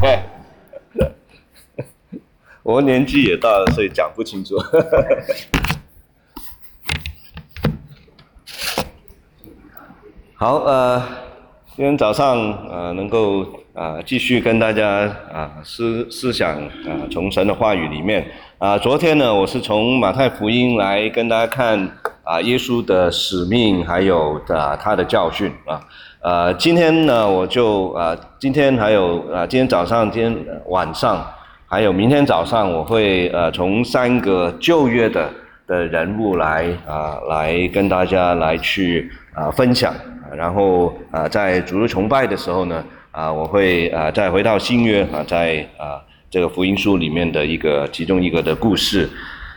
OK， 我年纪也大了，所以讲不清楚。好，今天早上能够继续跟大家思想从神的话语里面昨天呢，我是从马太福音来跟大家看耶稣的使命，还有他的教训今天呢，我就今天还有今天早上、今天晚上，还有明天早上，我会从3个旧约的人物来跟大家来去分享，然后在主日崇拜的时候呢，我会再回到新约在这个福音书里面的其中一个的故事，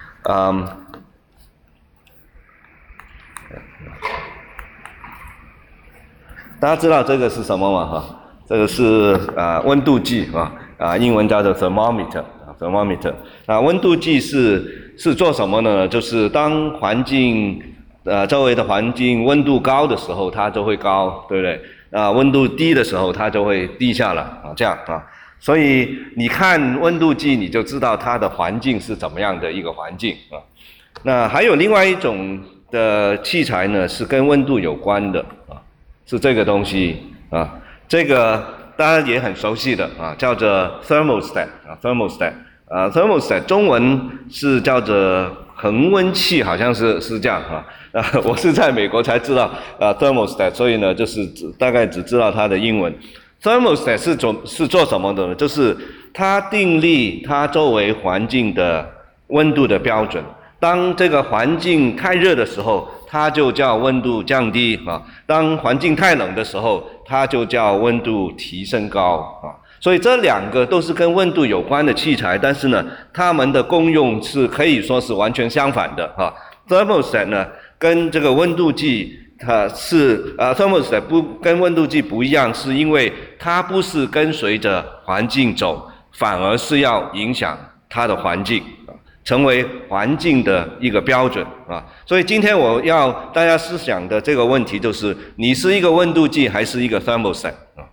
大家知道这个是什么吗？这个是温度计英文叫做 thermometer。那温度计是做什么呢？就是当环境周围的环境温度高的时候，它就会高，对不对？温度低的时候，它就会低下来这样所以你看温度计，你就知道它的环境是怎么样的一个环境那还有另外一种的器材呢，是跟温度有关的是这个东西这个大家也很熟悉的叫做 thermostat。thermostat 中文是叫做恒温器，好像是这样我是在美国才知道thermostat， 所以呢就是大概只知道它的英文。thermostat 是做什么的呢？就是它订立它周围环境的温度的标准。当这个环境太热的时候，它就叫温度降低当环境太冷的时候，它就叫温度提升高所以这2个都是跟温度有关的器材，但是呢，它们的功用是可以说是完全相反的thermostat 呢，跟这个温度计它是thermostat 跟温度计不一样，是因为它不是跟随着环境走，反而是要影响它的环境成为环境的一个标准所以今天我要大家思想的这个问题就是，你是一个温度计还是一个 thermostat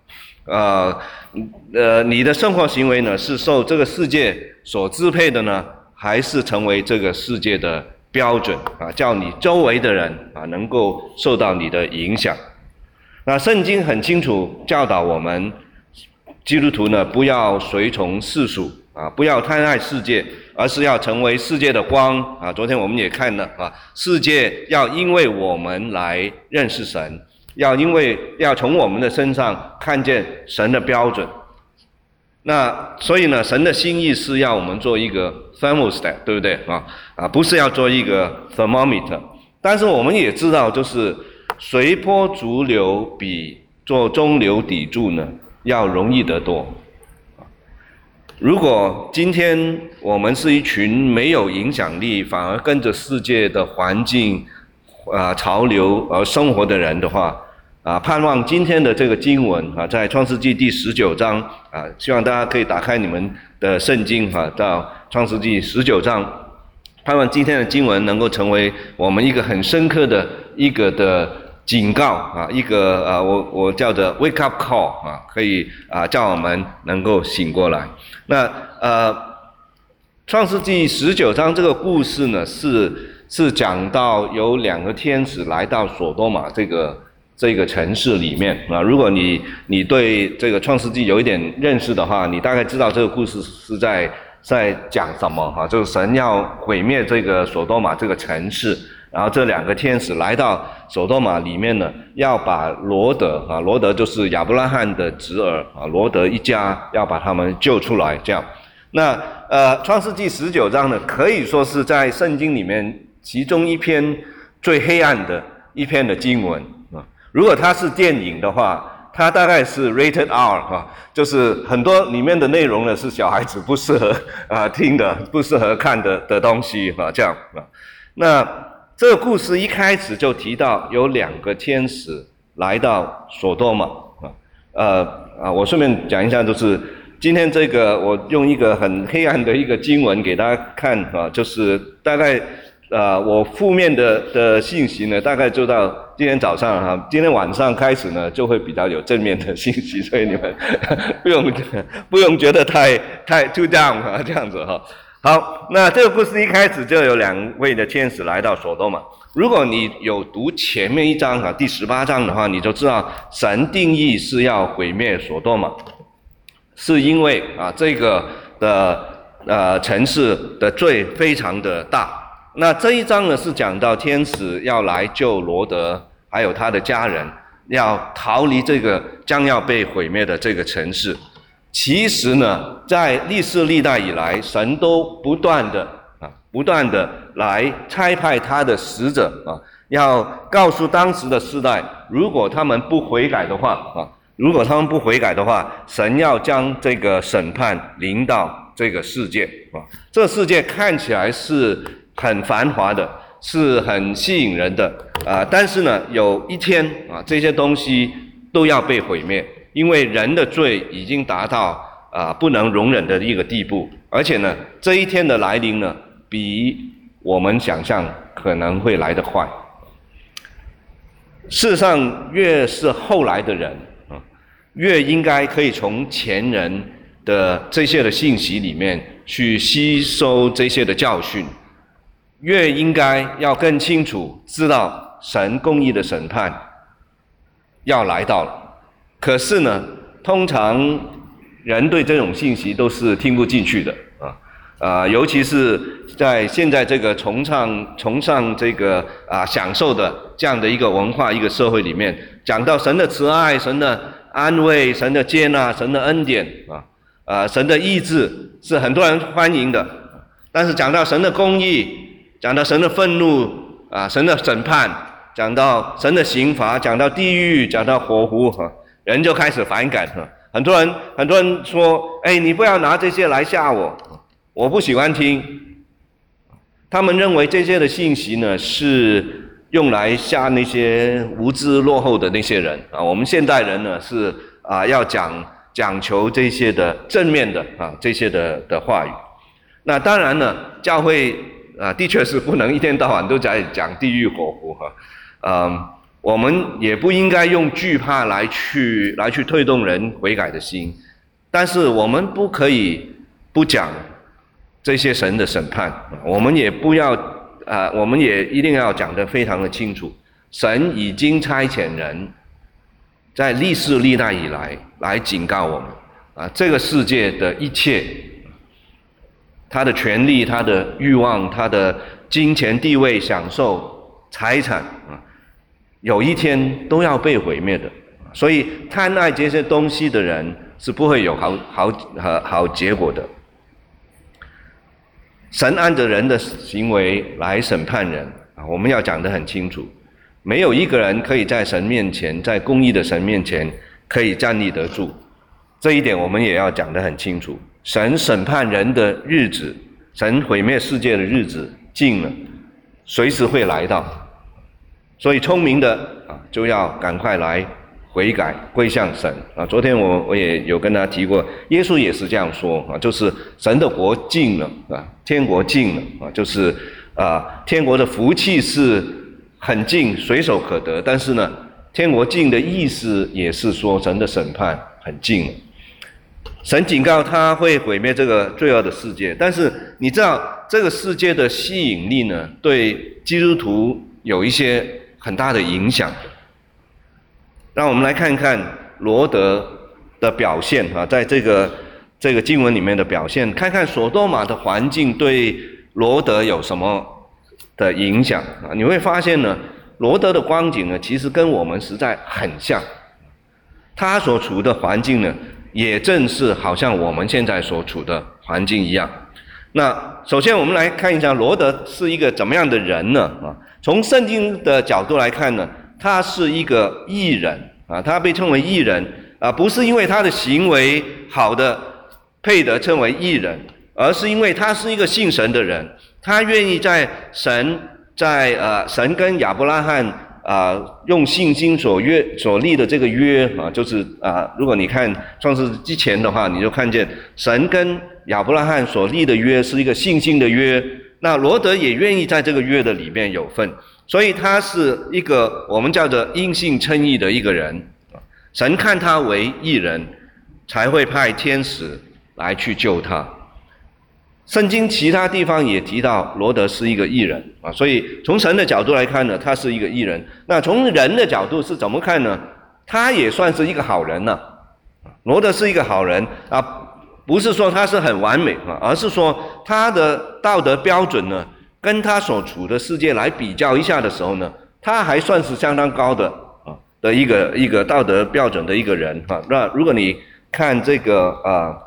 你的生活行为呢，是受这个世界所支配的呢，还是成为这个世界的标准叫你周围的人能够受到你的影响？那圣经很清楚教导我们基督徒呢，不要随从世俗不要贪爱世界，而是要成为世界的光昨天我们也看了世界要因为我们来认识神，要从我们的身上看见神的标准。那所以呢，神的心意是要我们做一个 thermostat， 对不对不是要做一个 thermometer。但是我们也知道，就是随波逐流比做中流砥柱呢要容易得多。如果今天我们是一群没有影响力，反而跟着世界的环境潮流而生活的人的话盼望今天的这个经文在创世纪第19章希望大家可以打开你们的圣经到创世纪19章，盼望今天的经文能够成为我们一个很深刻的一个的警告一个我叫做 wake up call 可以叫我们能够醒过来。那创世纪19章这个故事呢，是讲到有2个天使来到所多玛这个城市里面如果你对这个创世纪有一点认识的话，你大概知道这个故事是在讲什么就是神要毁灭这个所多玛这个城市，然后这2个天使来到所多玛里面呢，要把罗德就是亚伯拉罕的侄儿罗德一家要把他们救出来这样。那创世纪19章呢，可以说是在圣经里面其中一篇最黑暗的一篇的经文如果它是电影的话，它大概是 rated R 就是很多里面的内容呢是小孩子不适合听的、不适合看的东西这样那这个故事一开始就提到有2个天使来到所多玛我顺便讲一下，就是今天这个我用一个很黑暗的一个经文给大家看就是大概我负面的信息呢，大概就到今天早上今天晚上开始呢，就会比较有正面的信息，所以你们不用觉得太 too down 这样子哈。好，那这个故事一开始就有2位的天使来到所多玛。如果你有读前面1章第18章的话，你就知道神定义是要毁灭所多玛，是因为这个的城市的罪非常的大。那这一章呢是讲到天使要来救罗德还有他的家人，要逃离这个将要被毁灭的这个城市。其实呢，在历世历代以来，神都不断的来差派他的使者要告诉当时的世代，如果他们不悔改的话神要将这个审判临到这个世界这个世界看起来是很繁华的，是很吸引人的但是呢，有一天这些东西都要被毁灭，因为人的罪已经达到不能容忍的一个地步，而且呢，这一天的来临呢，比我们想象可能会来得快。事实上，越是后来的人越应该可以从前人的这些的信息里面去吸收这些的教训，越应该要更清楚知道神公义的审判要来到了。可是呢，通常人对这种信息都是听不进去的尤其是在现在这个崇尚这个享受的这样的一个文化一个社会里面，讲到神的慈爱、神的安慰、神的接纳、神的恩典神的意志是很多人欢迎的，但是讲到神的公义，讲到神的愤怒神的审判，讲到神的刑罚，讲到地狱，讲到火湖人就开始反感很多人说，你不要拿这些来吓我，我不喜欢听。他们认为这些的信息呢是用来吓那些无知落后的那些人我们现代人呢是要讲求这些的正面的这些的话语。那当然呢，教会的确是不能一天到晚都在讲地狱火湖我们也不应该用惧怕来去推动人悔改的心，但是我们不可以不讲这些神的审判，我们也一定要讲得非常的清楚。神已经差遣人在历世历代以来警告我们这个世界的一切，他的权利、他的欲望、他的金钱、地位、享受、财产有一天都要被毁灭的。所以贪爱这些东西的人是不会有好结果的。神按着人的行为来审判人我们要讲得很清楚，没有一个人可以在神面前，在公义的神面前可以站立得住，这一点我们也要讲得很清楚。神审判人的日子，神毁灭世界的日子近了，随时会来到。所以聪明的就要赶快来悔改归向神昨天我也有跟他提过，耶稣也是这样说就是神的国近了天国近了就是天国的福气是很近，随手可得，但是呢，天国近的意思也是说神的审判很近了。神警告他会毁灭这个罪恶的世界，但是你知道这个世界的吸引力呢，对基督徒有一些很大的影响。让我们来看看罗德的表现在这个经文里面的表现，看看所多玛的环境对罗德有什么的影响你会发现呢，罗德的光景呢，其实跟我们实在很像。他所处的环境呢，也正是好像我们现在所处的环境一样。那首先我们来看一下罗德是一个怎么样的人呢从圣经的角度来看呢，他是一个义人他被称为义人不是因为他的行为好的配得称为义人，而是因为他是一个信神的人，他愿意在神跟亚伯拉罕用信心所立的这个约就是如果你看创世之前的话，你就看见神跟亚伯拉罕所立的约是一个信心的约，那罗德也愿意在这个约的里面有份， 所以他是一个我们叫做因信称义的一个人，神看他为义人，才会派天使来去救他。圣经其他地方也提到罗德是一个义人啊，所以从神的角度来看呢，他是一个义人。那从人的角度是怎么看呢？他也算是一个好人呢。罗德是一个好人啊，不是说他是很完美啊，而是说他的道德标准呢，跟他所处的世界来比较一下的时候呢，他还算是相当高的啊的一个道德标准的一个人啊。那如果你看这个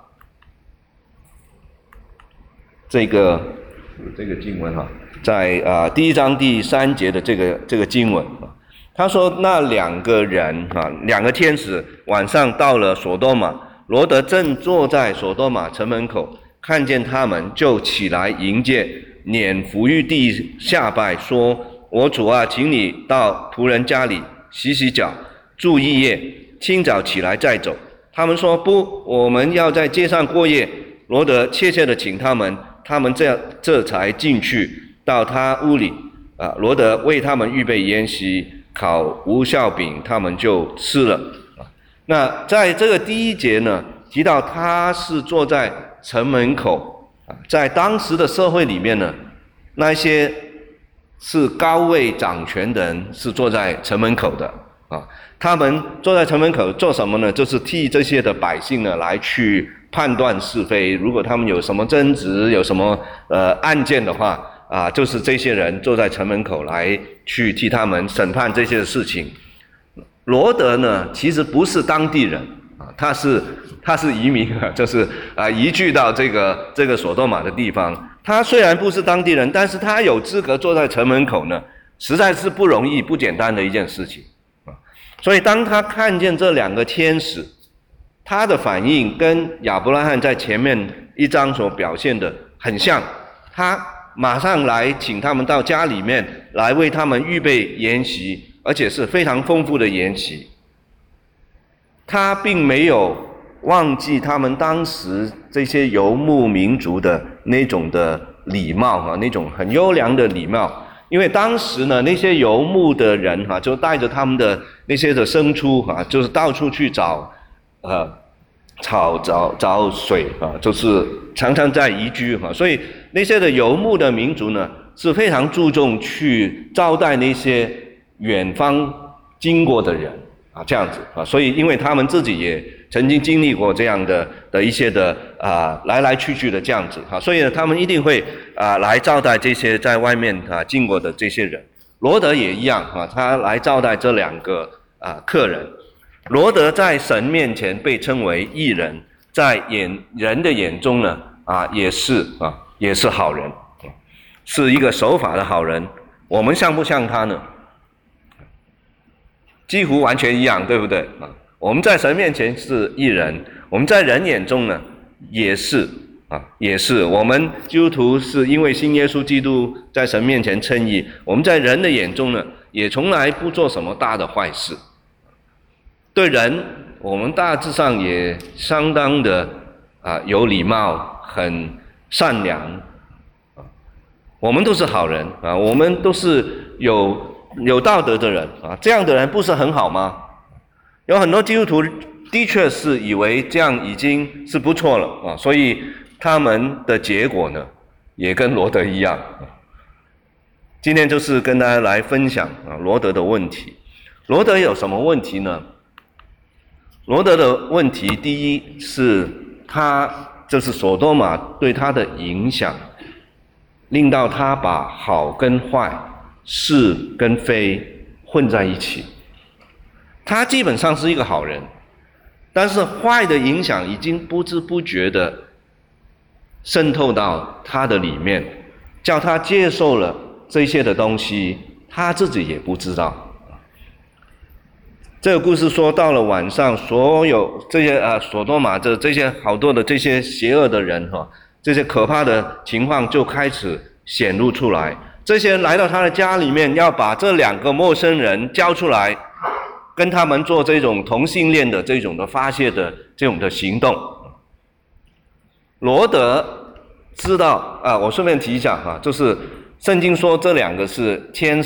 这个经文哈，在第1章第3节的这个经文啊，他说那2个人啊，2个天使晚上到了所多玛，罗德正坐在所多玛城门口，看见他们就起来迎接，脸伏于地下拜，说：我主啊，请你到仆人家里洗洗脚，住一夜，清早起来再走。他们说不，我们要在街上过夜。罗德切切地请他们这才进去到他屋里啊。罗德为他们预备筵席，烤无酵饼，他们就吃了啊。那在这个第1节呢，提到他是坐在城门口啊，在当时的社会里面呢，那些是高位掌权的人是坐在城门口的啊。他们坐在城门口做什么呢？就是替这些的百姓呢来去判断是非。如果他们有什么争执，有什么案件的话啊，就是这些人坐在城门口来去替他们审判这些事情。罗德呢，其实不是当地人啊，他是移民啊，就是移居到这个所多玛的地方。他虽然不是当地人，但是他有资格坐在城门口呢，实在是不容易、不简单的一件事情啊。所以当他看见这2个天使，他的反应跟亚伯拉罕在前面1章所表现的很像，他马上来请他们到家里面来为他们预备筵席，而且是非常丰富的筵席。他并没有忘记他们当时这些游牧民族的那种的礼貌啊，那种很优良的礼貌。因为当时呢，那些游牧的人就带着他们的那些的牲畜就是到处去找水就是常常在移居所以那些的游牧的民族呢，是非常注重去招待那些远方经过的人这样子所以因为他们自己也曾经经历过这样的一些的来来去去的这样子所以呢，他们一定会来招待这些在外面经过的这些人。罗德也一样他来招待这2个客人。罗德在神面前被称为义人，在人的眼中呢也是好人，是一个守法的好人。我们像不像他呢？几乎完全一样，对不对我们在神面前是义人，我们在人眼中呢也是我们基督徒是因为信耶稣基督在神面前称义，我们在人的眼中呢也从来不做什么大的坏事。对人我们大致上也相当的有礼貌，很善良我们都是好人我们都是有道德的人这样的人不是很好吗？有很多基督徒的确是以为这样已经是不错了所以他们的结果呢也跟罗德一样今天就是跟大家来分享罗德的问题。罗德有什么问题呢？罗德的问题，第一是他就是所多玛对他的影响，令到他把好跟坏、是跟非混在一起。他基本上是一个好人，但是坏的影响已经不知不觉的渗透到他的里面，叫他接受了这些的东西，他自己也不知道。这个故事说，到了晚上，所有这些所多玛的这些好多的这些邪恶的人这些可怕的情况就开始显露出来。这些人来到他的家里面，要把这2个陌生人交出来，跟他们做这种同性恋的这种的发泄的这种的行动。罗德知道我顺便提一下就是圣经说这2个是天使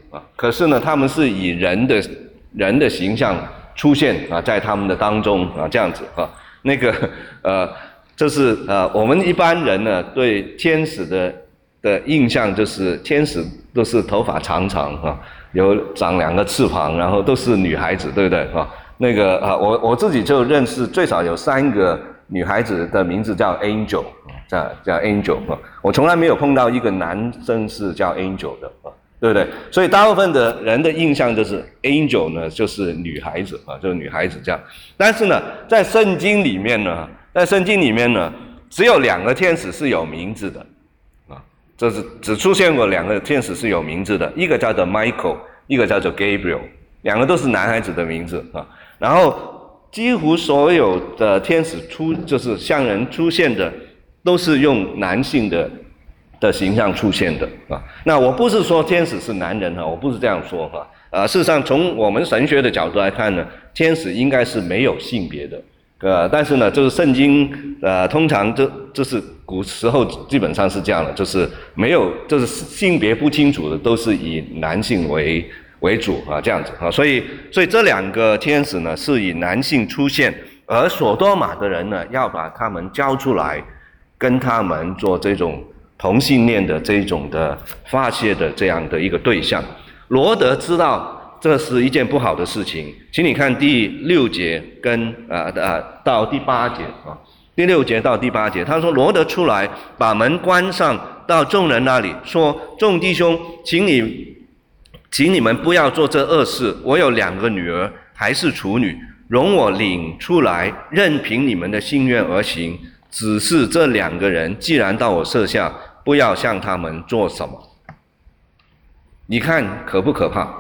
啊，可是呢，他们是以人的形象出现啊，在他们的当中啊，这样子啊，这是我们一般人呢对天使的印象就是天使都是头发长长啊，有长2个翅膀，然后都是女孩子，对不对啊？我自己就认识最少有3个女孩子的名字叫 Angel， 叫 Angel 啊，我从来没有碰到一个男生是叫 Angel 的啊，对不对？所以大部分的人的印象就是 Angel 呢就是女孩子啊，就是女孩子这样。但是呢，在圣经里面呢，只有2个天使是有名字的啊，这是只出现过2个天使是有名字的，一个叫做 Michael， 一个叫做 Gabriel， 2个都是男孩子的名字啊。然后几乎所有的天使就是向人出现的，都是用男性的形象出现的啊。那我不是说天使是男人哈，我不是这样说哈。事实上从我们神学的角度来看呢，天使应该是没有性别的，但是呢，就是圣经通常就是古时候基本上是这样的，就是没有，就是性别不清楚的都是以男性为主啊，这样子啊，所以这2个天使呢是以男性出现，而所多玛的人呢要把他们交出来，跟他们做这种同性恋的这种的发泄的这样的一个对象。罗德知道这是一件不好的事情，请你看第6节跟到第8节啊，第6节到第8节，他说罗德出来把门关上，到众人那里说：众弟兄，请你们不要做这恶事，我有2个女儿，还是处女，容我领出来，任凭你们的心愿而行。只是这2个人既然到我舍下，不要向他们做什么。你看可不可怕？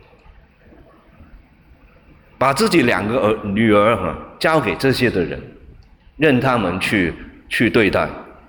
把自己2个女儿交给这些的人，任他们去对待。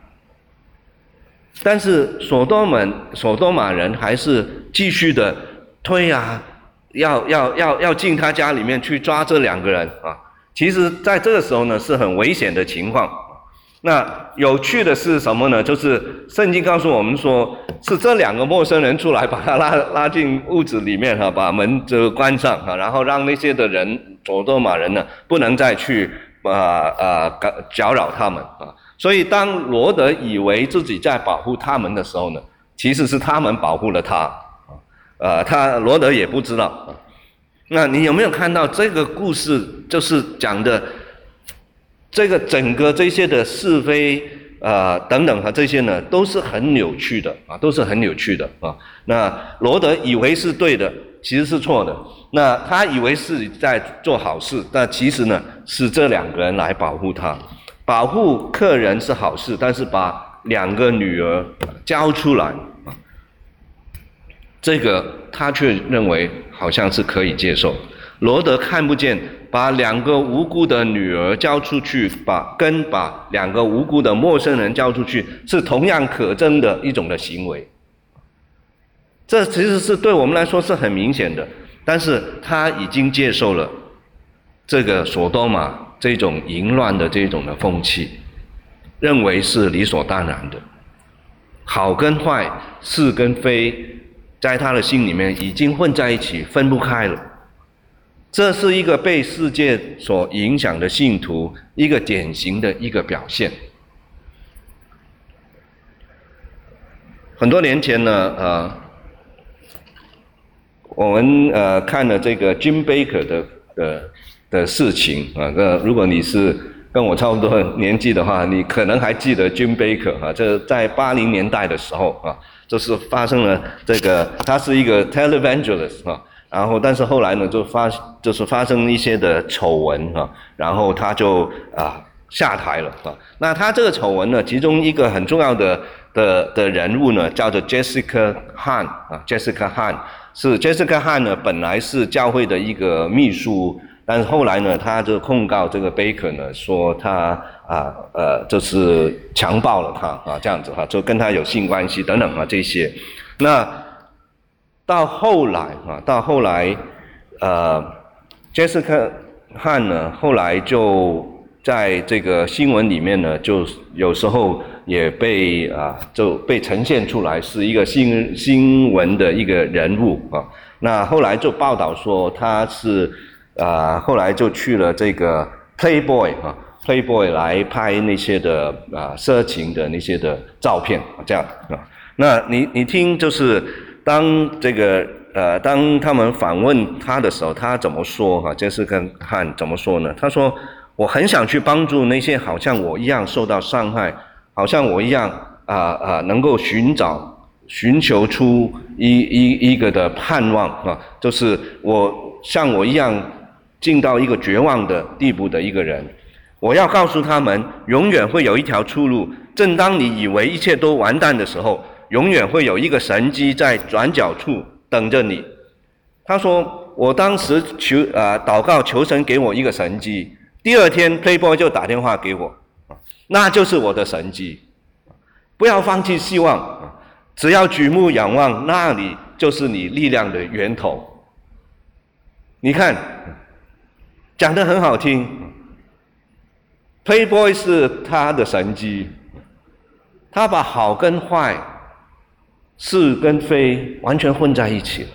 但是所多玛人还是继续的推啊，要进他家里面去抓这2个人啊。其实在这个时候呢是很危险的情况。那有趣的是什么呢？就是圣经告诉我们说，是这2个陌生人出来把他拉进屋子里面把门就关上然后让那些的人所多玛人呢不能再去搅扰他们啊。所以当罗德以为自己在保护他们的时候呢，其实是他们保护了他罗德也不知道那你有没有看到这个故事就是讲的这个整个这些的是非等等这些呢都是很扭曲的都是很扭曲的那罗德以为是对的，其实是错的。那他以为是在做好事，但其实呢是这2个人来保护他。保护客人是好事，但是把2个女儿交出来这个他却认为好像是可以接受。罗德看不见把2个无辜的女儿交出去，跟把2个无辜的陌生人交出去是同样可憎的一种的行为。这其实是对我们来说是很明显的，但是他已经接受了这个所多玛这种淫乱的这种的风气，认为是理所当然的。好跟坏，是跟非，在他的心里面已经混在一起，分不开了。这是一个被世界所影响的信徒一个典型的一个表现。很多年前呢我们看了这个 Jim Baker 的事情如果你是跟我差不多年纪的话，你可能还记得 Jim Baker 这在80年代的时候就是发生了这个，他是一个 televangelist 然后但是后来呢就是发生一些的丑闻然后他就下台了那他这个丑闻呢，其中一个很重要的人物呢叫做 Jessica Hahn Jessica Hahn 是 Jessica Hahn 呢本来是教会的一个秘书，但是后来呢他就控告这个 Baker 呢说他就是强暴了他这样子就跟他有性关系等等这些。那到后来Jessica Hahn 呢后来就在这个新闻里面呢就有时候也就被呈现出来是一个新闻的一个人物啊。那后来就报道说他是后来就去了这个 Playboy 来拍那些的色情的那些的照片这样啊。那你听，就是当他们访问他的时候，他怎么说杰斯克汉怎么说呢？他说：“我很想去帮助那些好像我一样受到伤害，好像我一样能够寻求出一个的盼望啊，就是像我一样进到一个绝望的地步的一个人。我要告诉他们，永远会有一条出路。正当你以为一切都完蛋的时候，永远会有一个神机在转角处等着你。”他说：“我当时祷告求神给我一个神机，第二天 Playboy 就打电话给我，那就是我的神机。不要放弃希望，只要举目仰望，那里就是你力量的源头。”你看，讲得很好听。Playboy 是他的神机，他把好跟坏、是跟非完全混在一起了。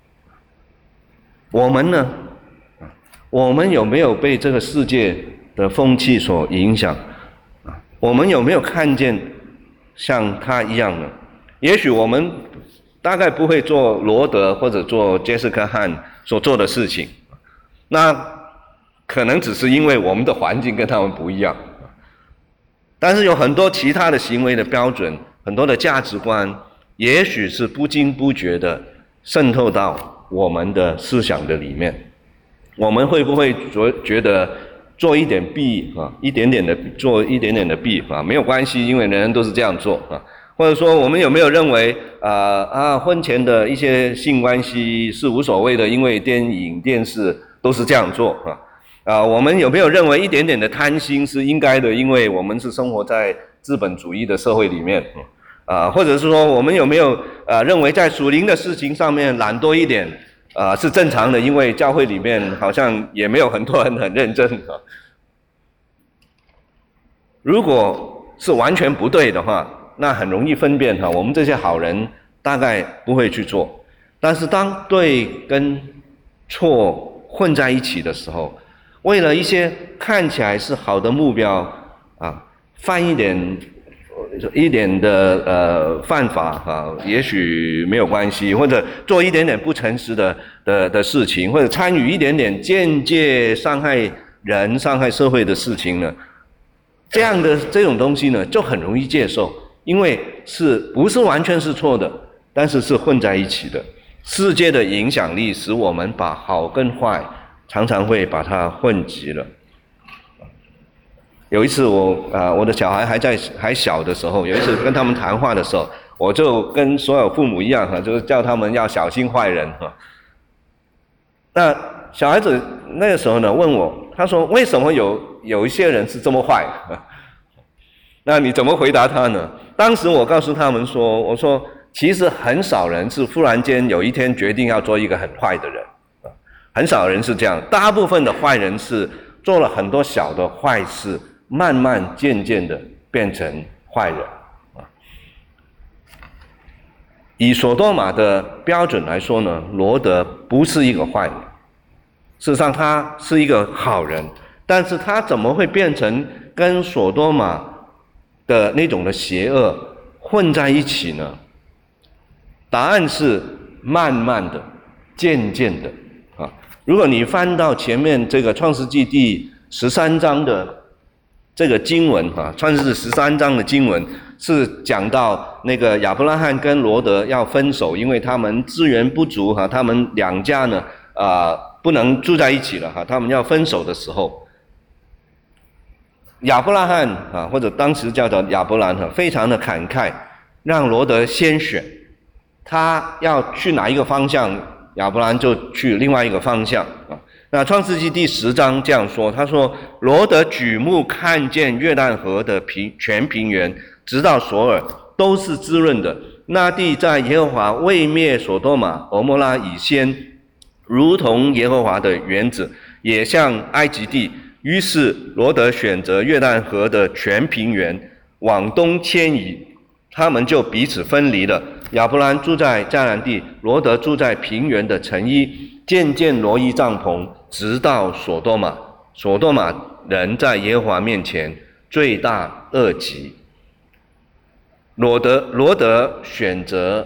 我们呢？我们有没有被这个世界的风气所影响？我们有没有看见像他一样呢？也许我们大概不会做罗德或者做杰斯克汉所做的事情，那可能只是因为我们的环境跟他们不一样。但是有很多其他的行为的标准，很多的价值观，也许是不经不觉的渗透到我们的思想的里面。我们会不会觉得做一点弊一点点的做一点点的弊没有关系，因为人人都是这样做或者说我们有没有认为婚前的一些性关系是无所谓的，因为电影电视都是这样做我们有没有认为一点点的贪心是应该的，因为我们是生活在资本主义的社会里面或者是说我们有没有认为在属灵的事情上面懒多一点是正常的，因为教会里面好像也没有很多人很认真如果是完全不对的话，那很容易分辨我们这些好人大概不会去做。但是当对跟错混在一起的时候，为了一些看起来是好的目标犯一点的犯法也许没有关系，或者做一点点不诚实的事情，或者参与一点点间接伤害人、伤害社会的事情呢，这种东西呢就很容易接受，因为不是完全是错的，但是是混在一起的。世界的影响力使我们把好跟坏常常会把它混集了。有一次我的小孩还小的时候，有一次跟他们谈话的时候，我就跟所有父母一样就是叫他们要小心坏人那小孩子那个时候呢问我，他说为什么有一些人是这么坏那你怎么回答他呢？当时我告诉他们说，我说其实很少人是忽然间有一天决定要做一个很坏的人很少人是这样，大部分的坏人是做了很多小的坏事，慢慢渐渐的变成坏人以所多玛的标准来说呢，罗德不是一个坏人，事实上他是一个好人，但是他怎么会变成跟所多玛的那种的邪恶混在一起呢？答案是慢慢的、渐渐的如果你翻到前面这个创世纪第13章的这个经文创世纪13章的经文是讲到那个亚伯拉罕跟罗德要分手，因为他们资源不足他们两家呢不能住在一起了他们要分手的时候，亚伯拉罕或者当时叫做亚伯兰非常的慨慨，让罗德先选，他要去哪一个方向，亚伯兰就去另外一个方向那创世纪第10章这样说，他说罗德举目看见约旦河的全平原直到索尔都是滋润的，那地在耶和华未灭所多玛蛾摩拉以先如同耶和华的园子，也像埃及地。于是罗德选择约旦河的全平原往东迁移，他们就彼此分离了。亚伯兰住在迦南地，罗德住在平原的城邑，渐渐挪移帐篷，直到所多玛。所多玛人在耶和华面前罪大恶极。罗德选择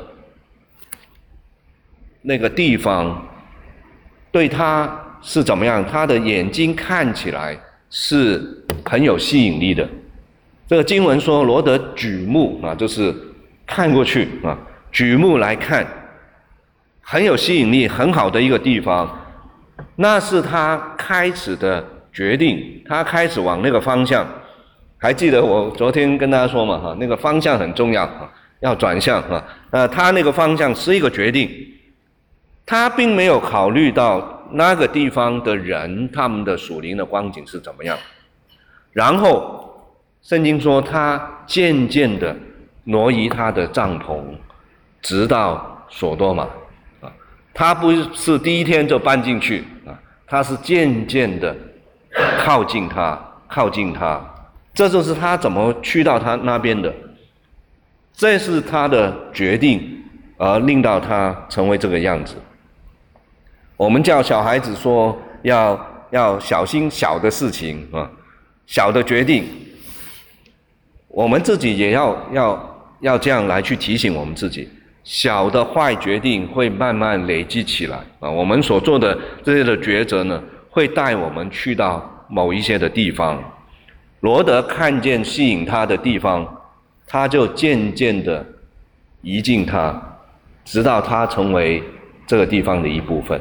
那个地方，对他是怎么样？他的眼睛看起来是很有吸引力的。这个经文说，罗德举目啊，就是看过去啊，举目来看，很有吸引力，很好的一个地方。那是他开始的决定，他开始往那个方向。还记得我昨天跟大家说嘛，那个方向很重要，要转向啊。他那个方向是一个决定，他并没有考虑到那个地方的人，他们的属灵的光景是怎么样。然后圣经说，他渐渐的挪移他的帐篷，直到所多玛啊。他不是第一天就搬进去啊，他是渐渐的靠近他。这就是他怎么去到他那边的，这是他的决定，而令到他成为这个样子。我们叫小孩子说要小心小的事情啊，小的决定。我们自己也要这样来去提醒我们自己，小的坏决定会慢慢累积起来啊。我们所做的这些的抉择呢，会带我们去到某一些的地方。罗德看见吸引他的地方，他就渐渐的移近他，直到他成为这个地方的一部分。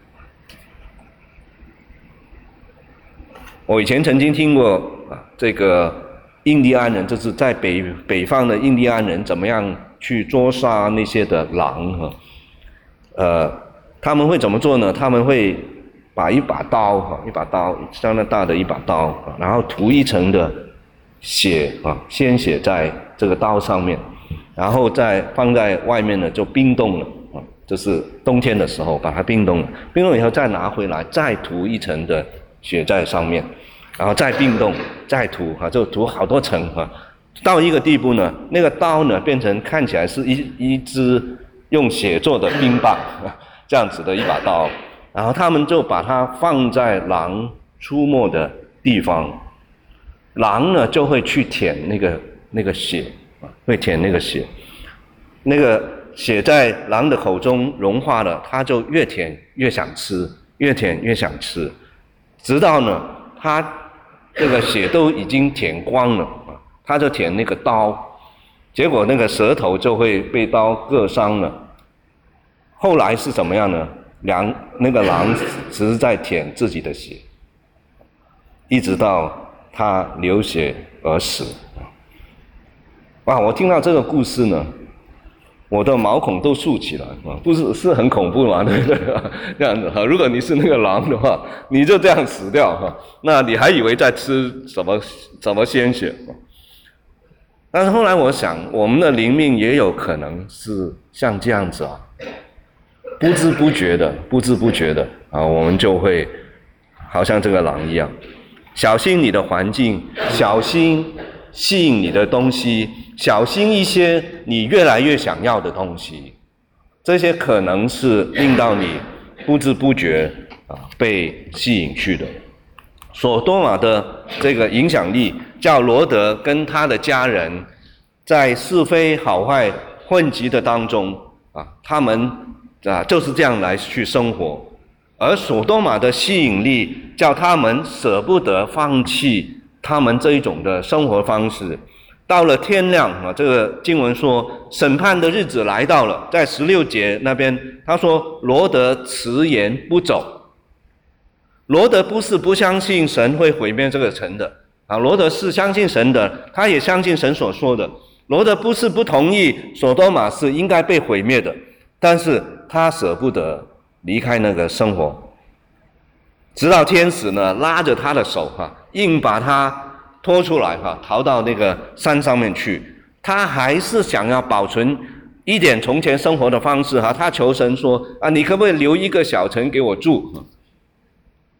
我以前曾经听过这个印第安人，就是在北方的印第安人怎么样去捉杀那些的狼他们会怎么做呢？他们会把一把刀相当大的一把刀，然后涂一层的血鲜血在这个刀上面，然后再放在外面呢就冰冻了就是冬天的时候把它冰冻了，冰冻以后再拿回来，再涂一层的血在上面，然后再冰冻，再涂就涂好多层到一个地步呢，那个刀呢变成看起来是一支用血做的冰棒这样子的一把刀。然后他们就把它放在狼出没的地方，狼呢就会去舔那个血会舔那个血，那个血在狼的口中融化了，它就越舔越想吃，越舔越想吃，直到呢它这个血都已经舔光了，它就舔那个刀，结果那个舌头就会被刀割伤了。后来是怎么样呢？那个狼只是在舔自己的血，一直到他流血而死。哇！我听到这个故事呢，我的毛孔都竖起来不是很恐怖吗？对不对？这样子如果你是那个狼的话，你就这样死掉那你还以为在吃什么鲜血但是后来我想，我们的灵命也有可能是像这样子不知不觉的我们就会好像这个狼一样，小心你的环境，小心吸引你的东西，小心一些你越来越想要的东西，这些可能是令到你不知不觉被吸引去的。所多玛的这个影响力，叫罗德跟他的家人在是非好坏混集的当中他们就是这样来去生活。而所多玛的吸引力叫他们舍不得放弃他们这一种的生活方式。到了天亮这个经文说审判的日子来到了，在16节那边他说罗德迟延不走。罗德不是不相信神会毁灭这个城的罗德是相信神的，他也相信神所说的。罗德不是不同意所多玛是应该被毁灭的，但是他舍不得离开那个生活，直到天使呢拉着他的手硬把他拖出来逃到那个山上面去。他还是想要保存一点从前生活的方式他求神说你可不可以留一个小城给我住。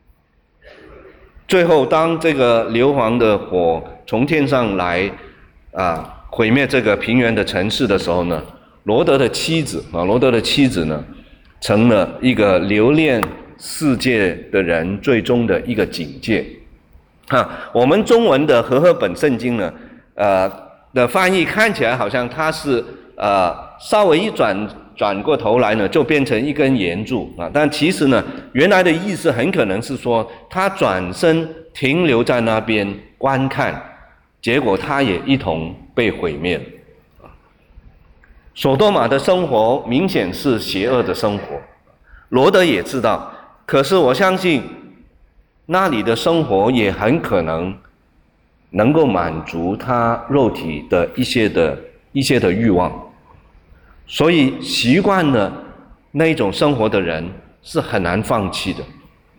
最后当这个硫磺的火从天上来毁灭这个平原的城市的时候呢，罗德的妻子呢，成了一个留恋世界的人最终的一个警戒。我们中文的和合本圣经呢，的翻译看起来好像它是稍微一转过头来呢，就变成一根岩柱但其实呢，原来的意思很可能是说，他转身停留在那边观看，结果他也一同被毁灭了。所多玛的生活明显是邪恶的生活，罗德也知道，可是我相信那里的生活也很可能够满足他肉体的一些的欲望，所以习惯了那一种生活的人是很难放弃的。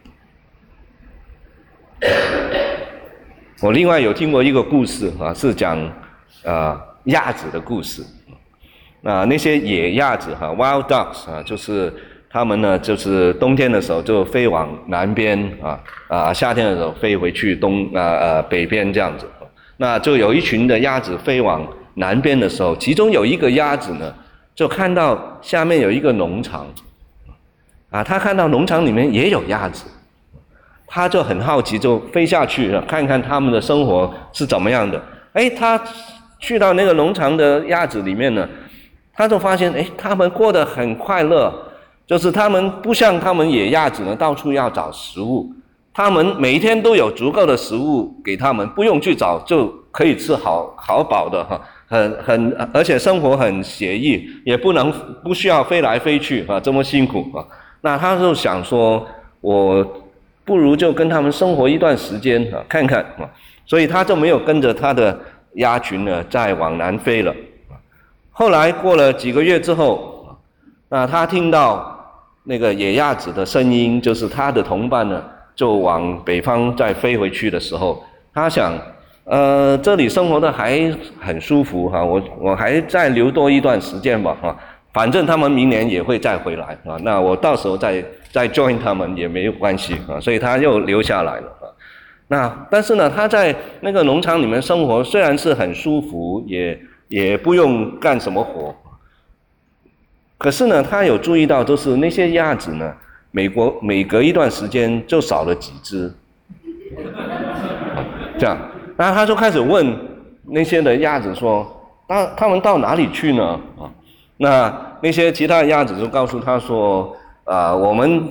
我另外有听过一个故事是讲鸭子的故事。那些野鸭子wild ducks 就是他们呢，就是冬天的时候就飞往南边夏天的时候飞回去北边这样子。那就有一群的鸭子飞往南边的时候，其中有一个鸭子呢，就看到下面有一个农场他看到农场里面也有鸭子，他就很好奇，就飞下去看看他们的生活是怎么样的。他去到那个农场的鸭子里面呢，他就发现他们过得很快乐，就是他们不像他们野鸭子呢到处要找食物，他们每一天都有足够的食物给他们，不用去找就可以吃好饱的而且生活很写意，也不需要飞来飞去这么辛苦那他就想说，我不如就跟他们生活一段时间看看所以他就没有跟着他的鸭群呢再往南飞了。后来过了几个月之后，那他听到那个野鸭子的声音，就是他的同伴呢就往北方再飞回去的时候，他想这里生活的还很舒服我还再留多一段时间吧反正他们明年也会再回来那我到时候再 join 他们也没有关系所以他又留下来了但是呢，他在那个农场里面生活虽然是很舒服，也不用干什么活，可是呢，他有注意到，就是那些鸭子呢，每隔一段时间就少了几只，这样，然后他就开始问那些的鸭子说，他们到哪里去呢？那些其他的鸭子就告诉他说，我们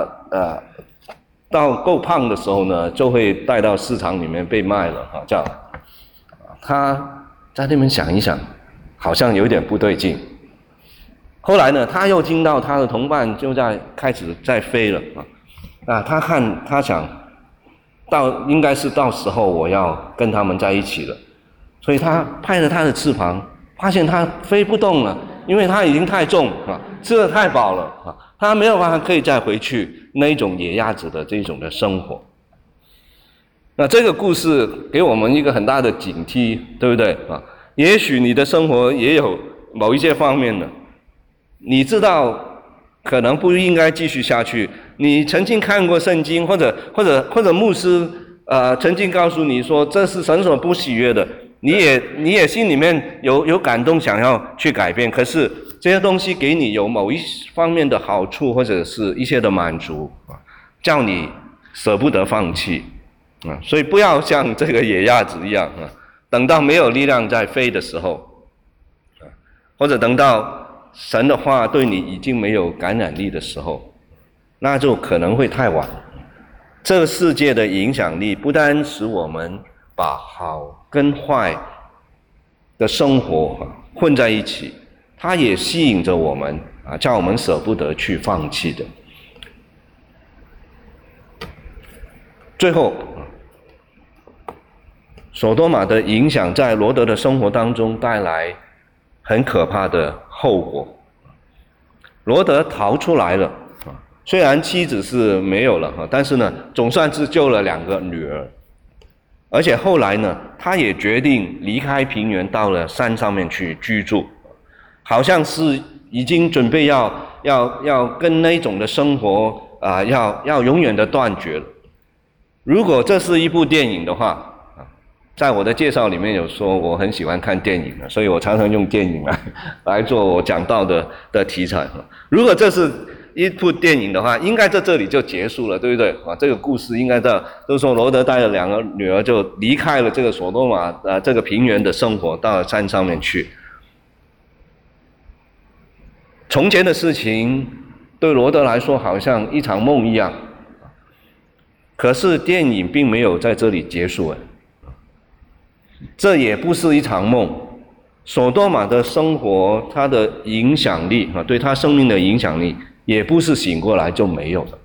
到够胖的时候呢，就会带到市场里面被卖了这样。他在那边想一想，好像有点不对劲。后来呢，他又听到他的同伴就开始在飞了他想应该是到时候我要跟他们在一起了，所以他拍着他的翅膀，发现他飞不动了，因为他已经太重吃得太饱了他没有办法可以再回去那一种野鸭子的这种的生活。那这个故事给我们一个很大的警惕，对不对也许你的生活也有某一些方面呢，你知道可能不应该继续下去，你曾经看过圣经，或者牧师曾经告诉你说这是神所不喜悦的，你也心里面有感动想要去改变，可是这些东西给你有某一方面的好处，或者是一些的满足叫你舍不得放弃所以不要像这个野鸭子一样等到没有力量再飞的时候或者等到神的话对你已经没有感染力的时候，那就可能会太晚。这个世界的影响力不单使我们把好跟坏的生活混在一起，它也吸引着我们叫我们舍不得去放弃的。最后，所多玛的影响在罗德的生活当中带来很可怕的后果。罗德逃出来了虽然妻子是没有了但是呢，总算是救了2个女儿。而且后来呢，他也决定离开平原，到了山上面去居住，好像是已经准备要跟那种的生活要永远的断绝了。如果这是一部电影的话在我的介绍里面有说我很喜欢看电影，所以我常常用电影来做我讲到的题材。如果这是一部电影的话，应该在这里就结束了，对不对啊？这个故事应该都说罗德带了2个女儿就离开了这个索多玛这个平原的生活，到了山上面去。从前的事情对罗德来说好像一场梦一样，可是电影并没有在这里结束。这也不是一场梦，索多玛的生活，它的影响力对他生命的影响力，也不是醒过来就没有了。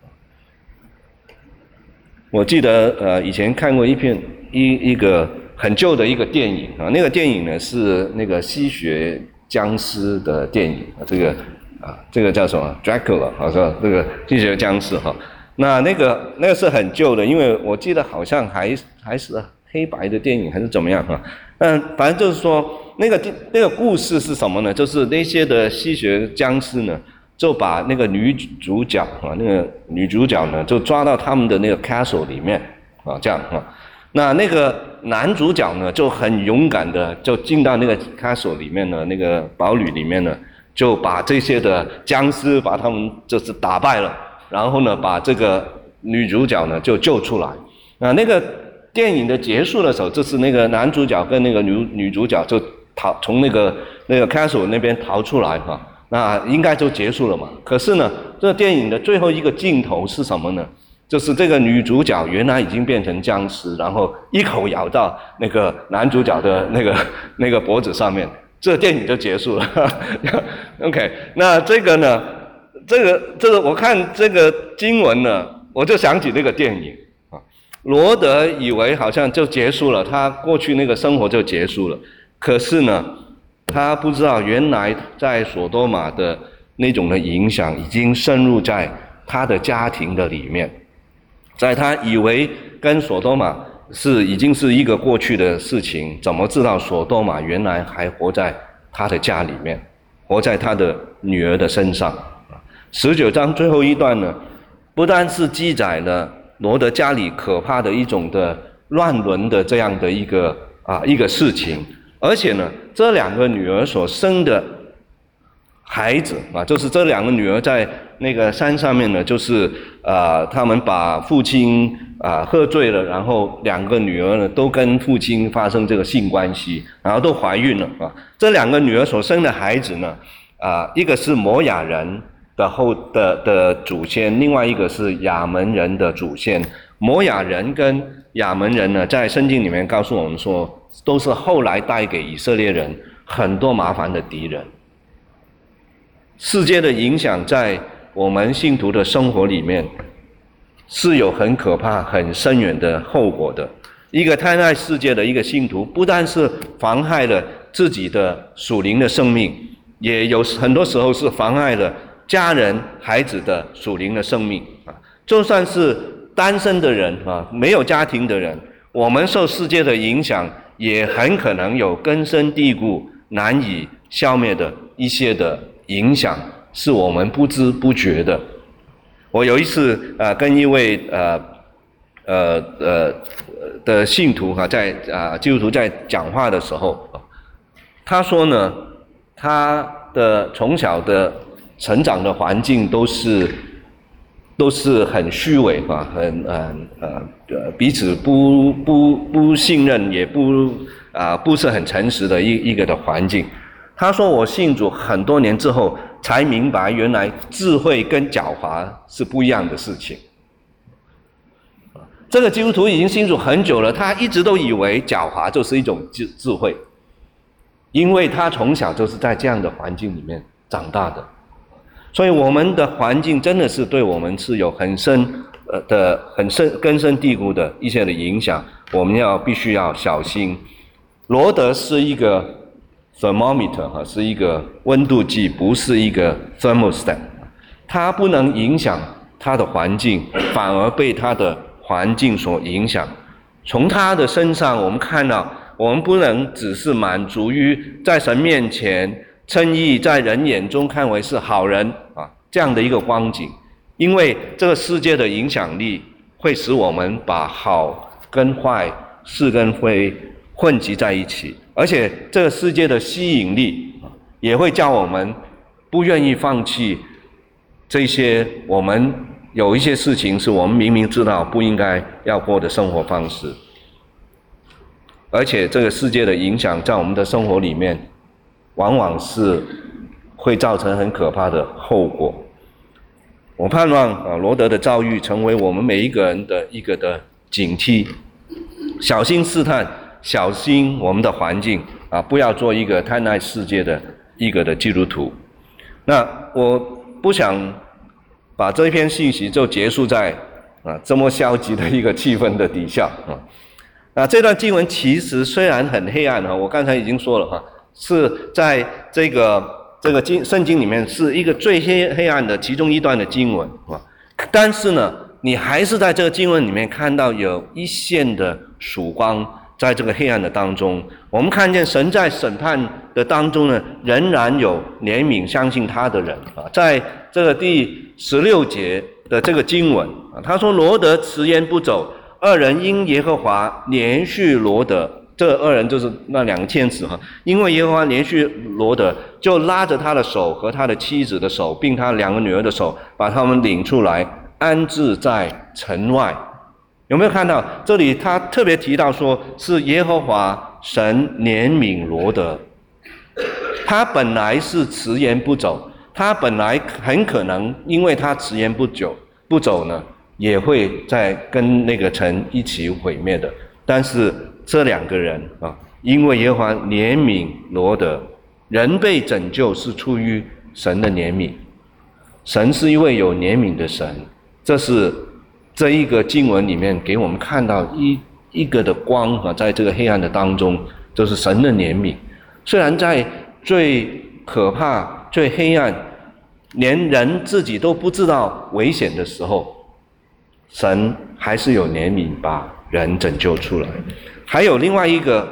我记得以前看过一个很旧的一个电影那个电影呢是那个吸血僵尸的电影这个叫什么 Dracula 好像这个吸血僵尸那个是很旧的，因为我记得好像还是黑白的电影还是怎么样反正就是说那个故事是什么呢？就是那些的吸血僵尸呢，就把那个女主角呢，就抓到他们的那个 castle 里面这样那个男主角呢，就很勇敢的就进到那个 castle 里面呢，那个堡垒里面呢，就把这些的僵尸把他们就是打败了，然后呢，把这个女主角呢就救出来。那个电影的结束的时候，就是那个男主角跟那个女主角就从那个 castle 那边逃出来那应该就结束了嘛。可是呢，这个电影的最后一个镜头是什么呢？就是这个女主角原来已经变成僵尸，然后一口咬到那个男主角的那个脖子上面，这电影就结束了。OK， 那这个呢，这个我看这个经文呢，我就想起那个电影。罗德以为好像就结束了，他过去那个生活就结束了。可是呢，他不知道原来在索多玛的那种的影响已经深入在他的家庭的里面。在他以为跟索多玛已经是一个过去的事情，怎么知道索多玛原来还活在他的家里面，活在他的女儿的身上。19章最后一段呢，不但是记载了罗德家里可怕的一种的乱伦的这样的一个事情，而且呢，这2个女儿所生的孩子就是这2个女儿在那个山上面呢，就是他们把父亲喝醉了，然后2个女儿呢都跟父亲发生这个性关系，然后都怀孕了这2个女儿所生的孩子呢一个是摩亚人的祖先，另外一个是亚门人的祖先。摩亚人跟亚门人呢，在圣经里面告诉我们说，都是后来带给以色列人很多麻烦的敌人。世界的影响在我们信徒的生活里面是有很可怕、很深远的后果的。一个贪爱世界的一个信徒，不但是妨害了自己的属灵的生命，也有很多时候是妨害了家人、孩子的属灵的生命就算是单身的人没有家庭的人，我们受世界的影响，也很可能有根深蒂固、难以消灭的一些的影响，是我们不知不觉的。我有一次跟一位的信徒在基督徒在讲话的时候，他说呢，他的从小的成长的环境都是很虚伪彼此不信任，也不是很诚实的一个的环境。他说我信主很多年之后才明白，原来智慧跟狡猾是不一样的事情。这个基督徒已经信主很久了，他一直都以为狡猾就是一种智慧，因为他从小就是在这样的环境里面长大的。所以我们的环境真的是对我们是有很根深蒂固的一些的影响，我们必须要小心。罗德是一个 thermometer 是一个温度计，不是一个 thermostat， 它不能影响他的环境，反而被他的环境所影响。从他的身上我们看到，我们不能只是满足于在神面前称义，在人眼中看为是好人这样的一个光景，因为这个世界的影响力会使我们把好跟坏是跟非混集在一起，而且这个世界的吸引力也会叫我们不愿意放弃这些我们有一些事情是我们明明知道不应该要过的生活方式，而且这个世界的影响在我们的生活里面往往是会造成很可怕的后果。我盼望罗德的遭遇成为我们每一个人的一个的警惕，小心试探，小心我们的环境不要做一个贪爱世界的一个的基督徒。那我不想把这篇信息就结束在这么消极的一个气氛的底下这段经文其实虽然很黑暗我刚才已经说了是在这个圣经里面是一个最黑暗的其中一段的经文但是呢，你还是在这个经文里面看到有一线的曙光，在这个黑暗的当中，我们看见神在审判的当中呢，仍然有怜悯相信他的人在这个第16节的这个经文他说罗得迟延不走，二人因耶和华连续罗得，这二人就是那两个天使因为耶和华连续罗得，就拉着他的手和他的妻子的手，并他两个女儿的手，把他们领出来，安置在城外。有没有看到这里他特别提到说是耶和华神怜悯罗得，他本来是迟延不走，他本来很可能因为他迟延不走呢，也会在跟那个城一起毁灭的。但是这两个人因为耶和华怜悯罗得，人被拯救是出于神的怜悯，神是一位有怜悯的神，这是这一个经文里面给我们看到一个的光在这个黑暗的当中，就是神的怜悯。虽然在最可怕最黑暗连人自己都不知道危险的时候，神还是有怜悯把人拯救出来。还有另外一个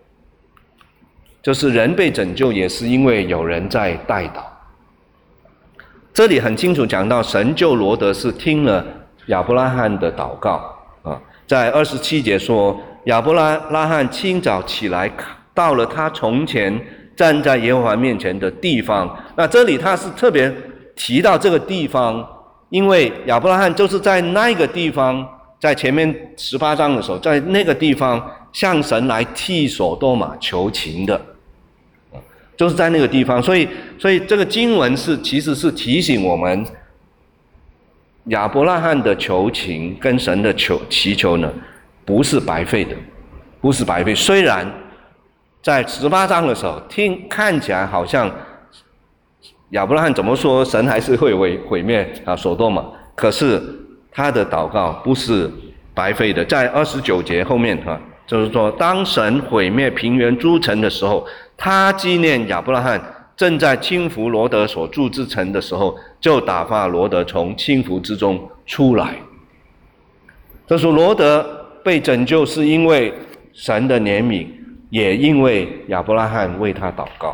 就是人被拯救也是因为有人在代祷。这里很清楚讲到神救罗得是听了亚伯拉罕的祷告在27节说亚伯拉罕清早起来，到了他从前站在耶和华面前的地方。那这里他是特别提到这个地方，因为亚伯拉罕就是在那个地方，在前面18章的时候，在那个地方向神来替所多玛求情的，就是在那个地方。所以这个经文其实是提醒我们，亚伯拉罕的求情跟神的祈求呢，不是白费的，不是白费。虽然在18章的时候看起来好像亚伯拉罕怎么说神还是会毁灭所多玛，可是他的祷告不是白费的。在29节后面就是说当神毁灭平原诸城的时候，他纪念亚伯拉罕正在轻浮罗得所住之城的时候，就打发罗得从轻浮之中出来。这说罗得被拯救是因为神的怜悯，也因为亚伯拉罕为他祷告。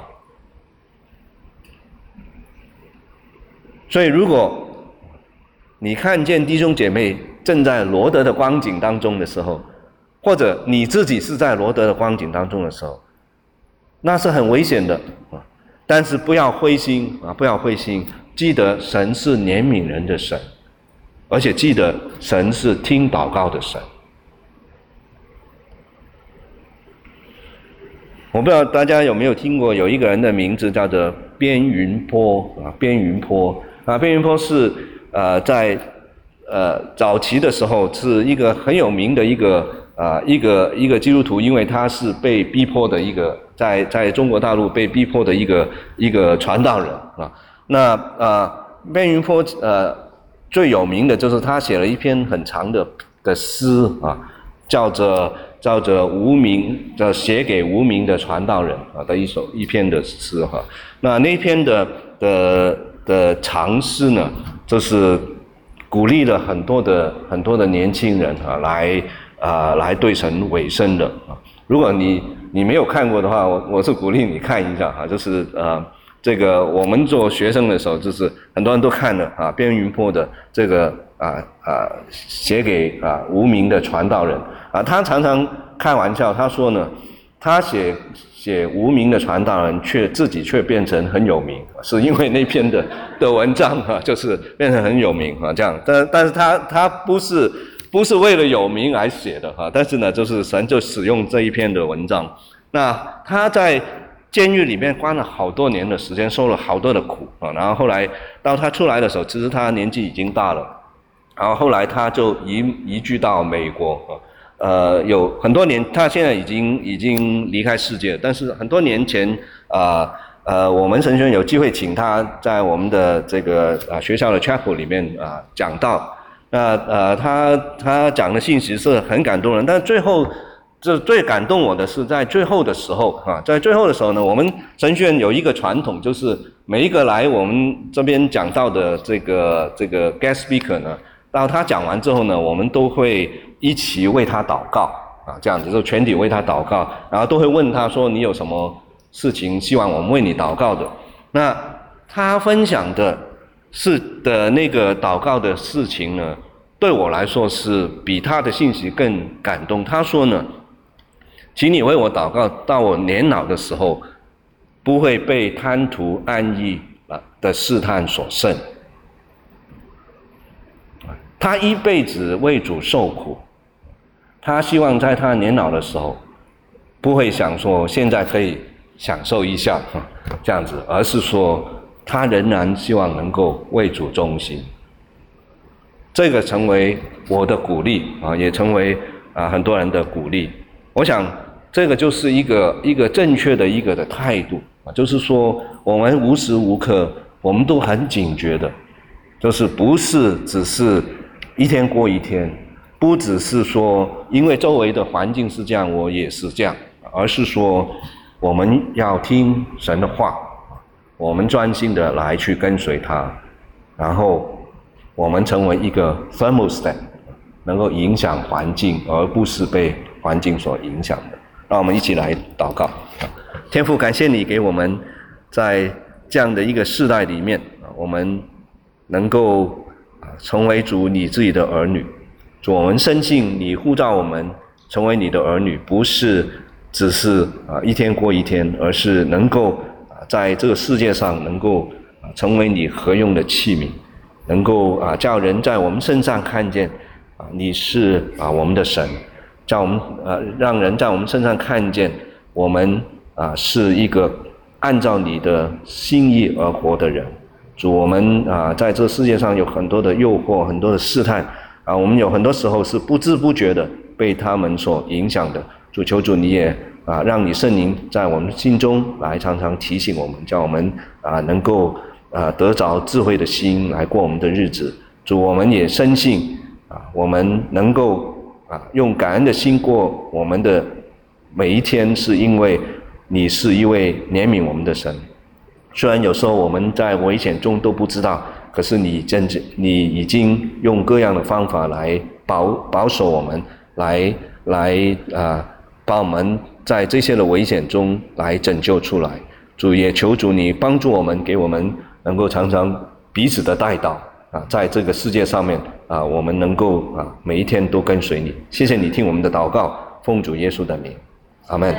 所以如果你看见弟兄姐妹正在罗得的光景当中的时候，或者你自己是在罗得的光景当中的时候，那是很危险的但是不要灰心不要灰心，记得神是怜悯人的神，而且记得神是听祷告的神。我不知道大家有没有听过有一个人的名字叫做边云波边云波边云波是在早期的时候是一个很有名的一个基督徒，因为他是被逼迫的一个在中国大陆被逼迫的一个传道人那边云波最有名的就是他写了一篇很长的诗叫做无名写给无名的传道人的一篇的诗那篇的长诗呢，就是鼓励了很多的年轻人来对神委身的如果你没有看过的话，我是鼓励你看一下就是这个我们做学生的时候，就是很多人都看了边云波的这个写给无名的传道人他常常开玩笑，他说呢，他写无名的传道人，自己却变成很有名，是因为那篇的文章就是变成很有名这样。但是他不是为了有名而写的但是呢，就是神就使用这一篇的文章。那他在监狱里面关了好多年的时间，受了好多的苦然后后来到他出来的时候，其实他年纪已经大了，然后后来他就移居到美国有很多年，他现在已经离开世界，但是很多年前我们神学院有机会请他在我们的这个学校的 chapel 里面讲道。那他讲的信息是很感动人，但最后最感动我的是在最后的时候在最后的时候呢，我们神学院有一个传统，就是每一个来我们这边讲道的这个 guest speaker 呢，到他讲完之后呢，我们都会一起为他祷告这样子就全体为他祷告，然后都会问他说你有什么事情希望我们为你祷告的。那他分享的那个祷告的事情呢，对我来说是比他的信息更感动。他说呢，请你为我祷告，到我年老的时候，不会被贪图安逸的试探所胜。他一辈子为主受苦，他希望在他年老的时候，不会想说现在可以享受一下这样子，而是说他仍然希望能够为主忠心。这个成为我的鼓励也成为很多人的鼓励。我想这个就是一个正确的一个的态度就是说我们无时无刻我们都很警觉的，就是不是只是一天过一天，不只是说因为周围的环境是这样我也是这样，而是说我们要听神的话，我们专心的来去跟随他，然后我们成为一个 thermostat， 能够影响环境，而不是被环境所影响的。让我们一起来祷告。天父，感谢你给我们在这样的一个世代里面，我们能够成为主你自己的儿女。主，我们深信你呼召我们成为你的儿女，不是只是一天过一天，而是能够在这个世界上能够成为你合用的器皿，能够叫人在我们身上看见你是我们的神，叫我们让人在我们身上看见我们是一个按照你的心意而活的人。主，我们在这世界上有很多的诱惑，很多的试探我们有很多时候是不知不觉的被他们所影响的。主，求主你也让你圣灵在我们心中来常常提醒我们，叫我们能够得着智慧的心来过我们的日子。主，我们也深信我们能够用感恩的心过我们的每一天，是因为你是一位怜悯我们的神。虽然有时候我们在危险中都不知道，可是你已经用各样的方法来保守我们，来把我们在这些的危险中来拯救出来。主，也求主你帮助我们，给我们能够常常彼此的代祷在这个世界上面我们能够每一天都跟随你。谢谢你听我们的祷告，奉主耶稣的名，阿们。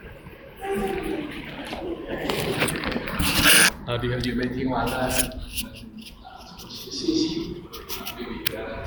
弟兄姐妹听完了